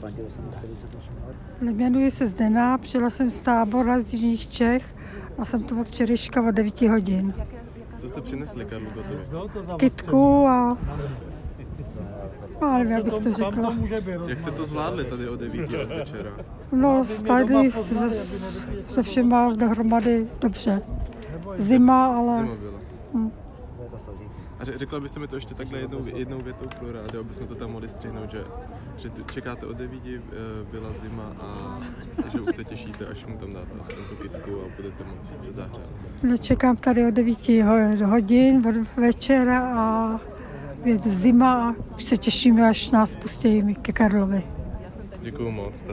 Jmenuji se Zdena, přijela jsem z Tábora z jižních Čech a jsem tu od včerejška od 9 hodin. Co jste přinesli Karlu Gottovi? Kytku a nevím, jak bych to řekla. Jak jste to zvládli tady od 9 od večera? No, tady se všema dohromady dobře. Zima, ale... Zima byla. A řekla byste mi to ještě takhle jednou větou pro rádio, abychom to tam mohli střihnout, že čekáte od 9, byla zima a že už se těšíte, až mu tam dáte aspoň tu kytku a budete moci se zahřát. No, čekám tady od 9 hodin od večera a je zima a už se těšíme, až nás pustí ke Karlovi. Děkuju moc.